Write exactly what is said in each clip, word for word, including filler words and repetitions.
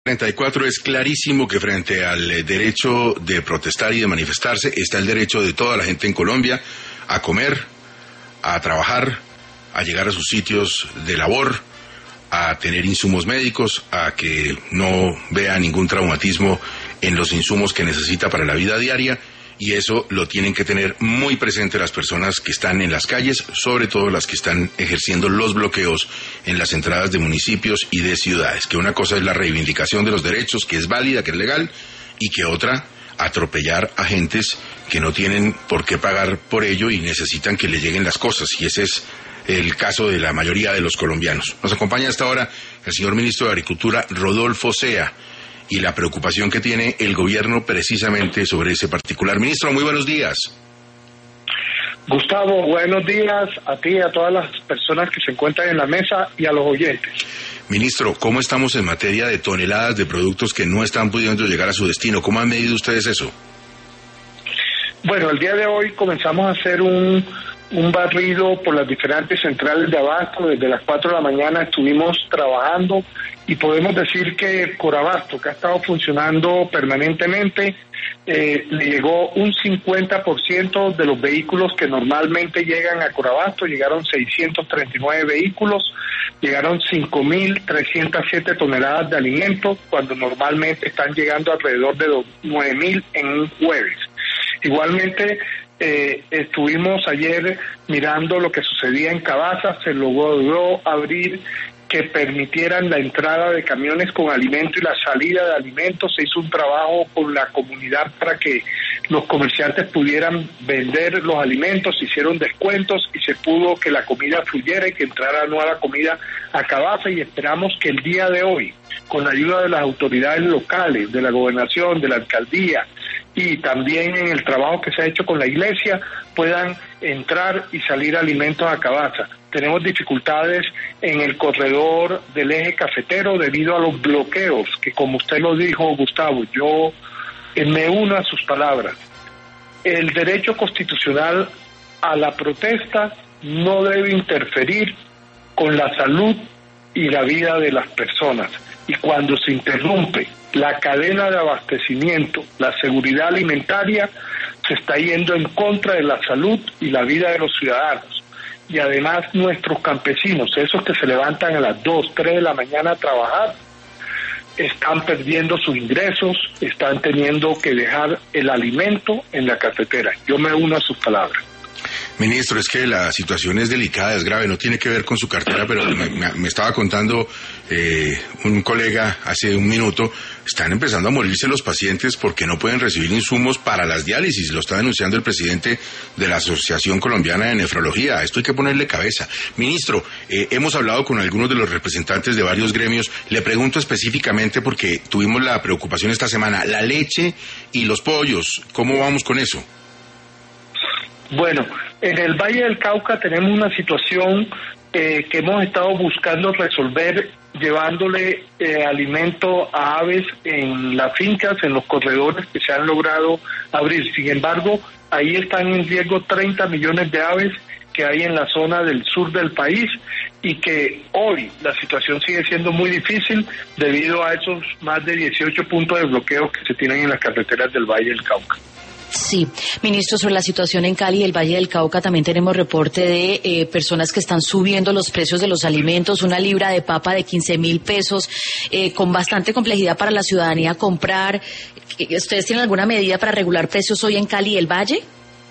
treinta y cuatro es clarísimo que frente al derecho de protestar y de manifestarse está el derecho de toda la gente en Colombia a comer, a trabajar, a llegar a sus sitios de labor, a tener insumos médicos, a que no vea ningún traumatismo en los insumos que necesita para la vida diaria, y eso lo tienen que tener muy presente las personas que están en las calles, sobre todo las que están ejerciendo los bloqueos en las entradas de municipios y de ciudades, que una cosa es la reivindicación de los derechos, que es válida, que es legal, y que otra, atropellar a gentes que no tienen por qué pagar por ello y necesitan que le lleguen las cosas, y ese es el caso de la mayoría de los colombianos. Nos acompaña hasta ahora el señor ministro de Agricultura, Rodolfo Sea, y la preocupación que tiene el gobierno precisamente sobre ese particular. Ministro, muy buenos días. Gustavo, buenos días a ti y a todas las personas que se encuentran en la mesa y a los oyentes. Ministro, ¿cómo estamos en materia de toneladas de productos que no están pudiendo llegar a su destino? ¿Cómo han medido ustedes eso? Bueno, el día de hoy comenzamos a hacer un, un barrido por las diferentes centrales de abasto. Desde las cuatro de la mañana estuvimos trabajando y podemos decir que Corabasto, que ha estado funcionando permanentemente, eh, le llegó un cincuenta por ciento de los vehículos que normalmente llegan a Corabasto. Llegaron seiscientos treinta y nueve vehículos, llegaron cinco mil trescientas siete toneladas de alimentos, cuando normalmente están llegando alrededor de nueve mil en un jueves. Igualmente, eh, estuvimos ayer mirando lo que sucedía en Cabaza. Se logró abrir que permitieran la entrada de camiones con alimento y la salida de alimentos. Se hizo un trabajo con la comunidad para que los comerciantes pudieran vender los alimentos, se hicieron descuentos y se pudo que la comida fluyera y que entrara nueva comida a Cabaza, y esperamos que el día de hoy, con la ayuda de las autoridades locales, de la gobernación, de la alcaldía, y también en el trabajo que se ha hecho con la iglesia, puedan entrar y salir alimentos a Cabaza. Tenemos dificultades en el corredor del eje cafetero debido a los bloqueos, que como usted lo dijo, Gustavo, yo eh, me uno a sus palabras. El derecho constitucional a la protesta no debe interferir con la salud y la vida de las personas. Y cuando se interrumpe la cadena de abastecimiento, la seguridad alimentaria, se está yendo en contra de la salud y la vida de los ciudadanos. Y además nuestros campesinos, esos que se levantan a las dos, tres de la mañana a trabajar, están perdiendo sus ingresos, están teniendo que dejar el alimento en la cafetera. Yo me uno a sus palabras. Ministro, es que la situación es delicada, es grave, no tiene que ver con su cartera, pero me, me estaba contando eh, un colega hace un minuto, están empezando a morirse los pacientes porque no pueden recibir insumos para las diálisis, lo está denunciando el presidente de la Asociación Colombiana de Nefrología. A esto hay que ponerle cabeza. Ministro, eh, hemos hablado con algunos de los representantes de varios gremios, le pregunto específicamente porque tuvimos la preocupación esta semana, la leche y los pollos, ¿cómo vamos con eso? Bueno, en el Valle del Cauca tenemos una situación eh, que hemos estado buscando resolver, llevándole eh, alimento a aves en las fincas, en los corredores que se han logrado abrir. Sin embargo, ahí están en riesgo treinta millones de aves que hay en la zona del sur del país, y que hoy la situación sigue siendo muy difícil debido a esos más de dieciocho puntos de bloqueo que se tienen en las carreteras del Valle del Cauca. Sí, ministro, sobre la situación en Cali y el Valle del Cauca también tenemos reporte de eh, personas que están subiendo los precios de los alimentos, una libra de papa de quince mil pesos, eh, con bastante complejidad para la ciudadanía comprar. ¿Ustedes tienen alguna medida para regular precios hoy en Cali y el Valle?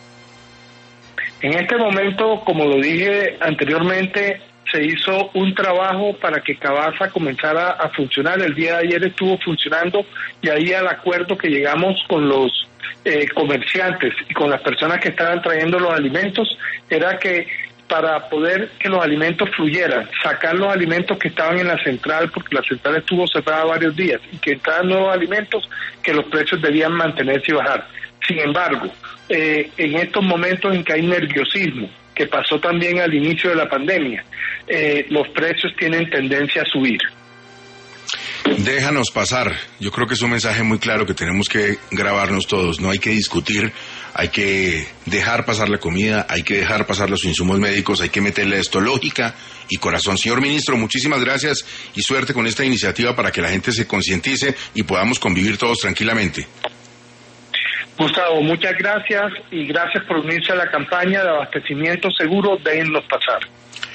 En este momento, como lo dije anteriormente, se hizo un trabajo para que Cabaza comenzara a funcionar. El día de ayer estuvo funcionando, y ahí al acuerdo que llegamos con los eh, comerciantes y con las personas que estaban trayendo los alimentos era que para poder que los alimentos fluyeran, sacar los alimentos que estaban en la central, porque la central estuvo cerrada varios días, y que entraran nuevos alimentos, que los precios debían mantenerse y bajar. Sin embargo, eh, en estos momentos en que hay nerviosismo, que pasó también al inicio de la pandemia, eh, los precios tienen tendencia a subir. Déjanos pasar. Yo creo que es un mensaje muy claro que tenemos que grabarnos todos. No hay que discutir, hay que dejar pasar la comida, hay que dejar pasar los insumos médicos, hay que meterle a esto lógica y corazón. Señor ministro, muchísimas gracias y suerte con esta iniciativa para que la gente se concientice y podamos convivir todos tranquilamente. Gustavo, muchas gracias y gracias por unirse a la campaña de abastecimiento seguro. Déjennos pasar.